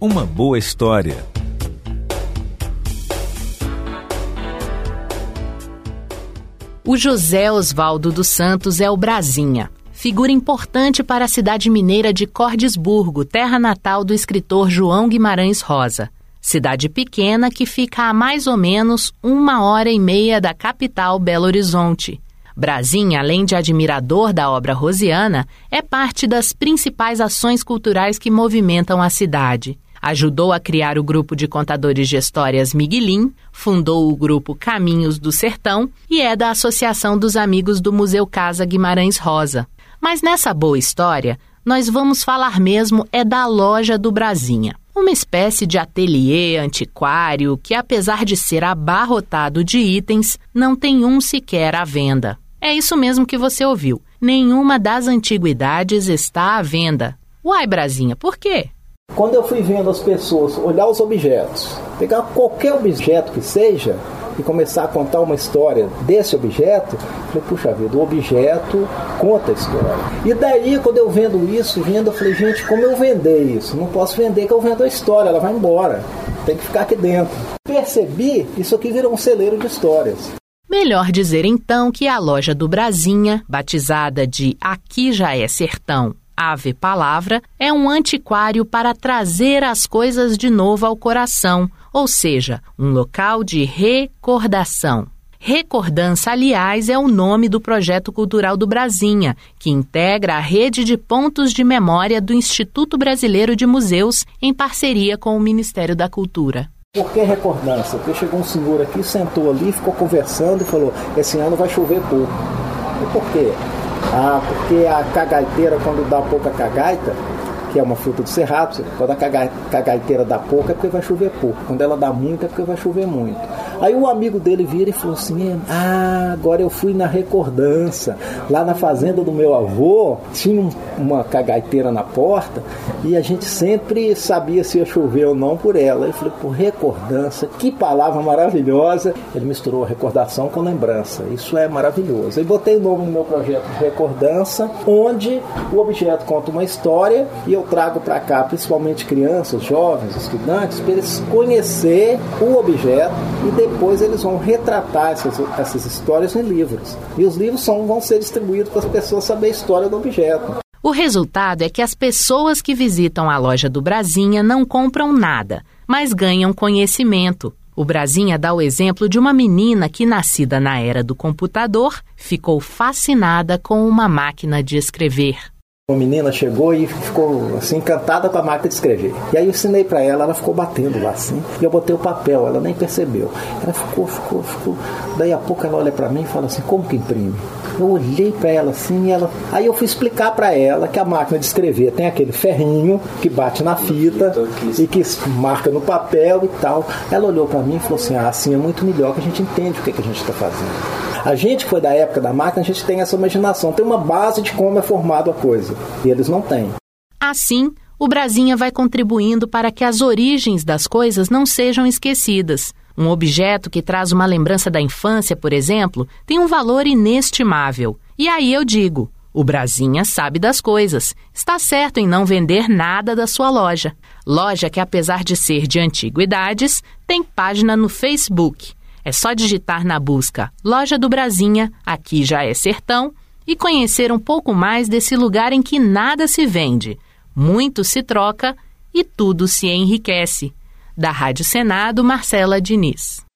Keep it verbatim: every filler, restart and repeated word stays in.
Uma boa história. O José Osvaldo dos Santos é o Brasinha, figura importante para a cidade mineira de Cordisburgo, terra natal do escritor João Guimarães Rosa. Cidade pequena que fica a mais ou menos uma hora e meia da capital Belo Horizonte. Brasinha, além de admirador da obra rosiana, é parte das principais ações culturais que movimentam a cidade. Ajudou a criar o grupo de contadores de histórias Miguelim, fundou o grupo Caminhos do Sertão e é da Associação dos Amigos do Museu Casa Guimarães Rosa. Mas nessa boa história, nós vamos falar mesmo é da Loja do Brasinha. Uma espécie de ateliê antiquário que, apesar de ser abarrotado de itens, não tem um sequer à venda. É isso mesmo que você ouviu. Nenhuma das antiguidades está à venda. Uai, Brasinha, por quê? Quando eu fui vendo as pessoas olhar os objetos, pegar qualquer objeto que seja e começar a contar uma história desse objeto, eu falei, puxa vida, o objeto conta a história. E daí, quando eu vendo isso, vendo, eu falei, gente, como eu vender isso? Não posso vender que eu vendo a história, ela vai embora. Tem que ficar aqui dentro. Percebi, isso aqui virou um celeiro de histórias. Melhor dizer então que a Loja do Brasinha, batizada de Aqui Já É Sertão, Ave Palavra, é um antiquário para trazer as coisas de novo ao coração, ou seja, um local de recordação. Recordança, aliás, é o nome do projeto cultural do Brasinha, que integra a rede de pontos de memória do Instituto Brasileiro de Museus, em parceria com o Ministério da Cultura. Por que recordança? Porque chegou um senhor aqui, sentou ali, ficou conversando e falou, esse ano vai chover pouco. E por quê? Ah, porque a cagaiteira, quando dá pouca cagaita, que é uma fruta do cerrado, quando a cagaiteira dá pouco é porque vai chover pouco, quando ela dá muito é porque vai chover muito. Aí o amigo dele vira e falou assim, ah, agora eu fui na recordança, lá na fazenda do meu avô, tinha uma cagaiteira na porta e a gente sempre sabia se ia chover ou não por ela. Eu falei, por recordança, que palavra maravilhosa. Ele misturou recordação com lembrança, isso é maravilhoso. Aí botei o nome no meu projeto de recordança, onde o objeto conta uma história e eu trago para cá principalmente crianças, jovens, estudantes, para eles conhecer o objeto e depois eles vão retratar essas, essas histórias em livros. E os livros são, vão ser distribuídos para as pessoas saberem a história do objeto. O resultado é que as pessoas que visitam a Loja do Brasinha não compram nada, mas ganham conhecimento. O Brasinha dá o exemplo de uma menina que, nascida na era do computador, ficou fascinada com uma máquina de escrever. Uma menina chegou e ficou assim, encantada com a máquina de escrever. E aí eu ensinei para ela, ela ficou batendo lá assim. E eu botei o papel, ela nem percebeu. Ela ficou, ficou, ficou. Daí a pouco ela olha para mim e fala assim, como que imprime? Eu olhei para ela assim e ela... Aí eu fui explicar para ela que a máquina de escrever tem aquele ferrinho que bate na fita e que marca no papel e tal. Ela olhou para mim e falou assim, ah, assim é muito melhor, que a gente entende o que, que a gente está fazendo. A gente que foi da época da máquina, a gente tem essa imaginação, tem uma base de como é formada a coisa, e eles não têm. Assim, o Brasinha vai contribuindo para que as origens das coisas não sejam esquecidas. Um objeto que traz uma lembrança da infância, por exemplo, tem um valor inestimável. E aí eu digo, o Brasinha sabe das coisas. Está certo em não vender nada da sua loja. Loja que, apesar de ser de antiguidades, tem página no Facebook. É só digitar na busca Loja do Brasinha, Aqui Já É Sertão, e conhecer um pouco mais desse lugar em que nada se vende, muito se troca e tudo se enriquece. Da Rádio Senado, Marcela Diniz.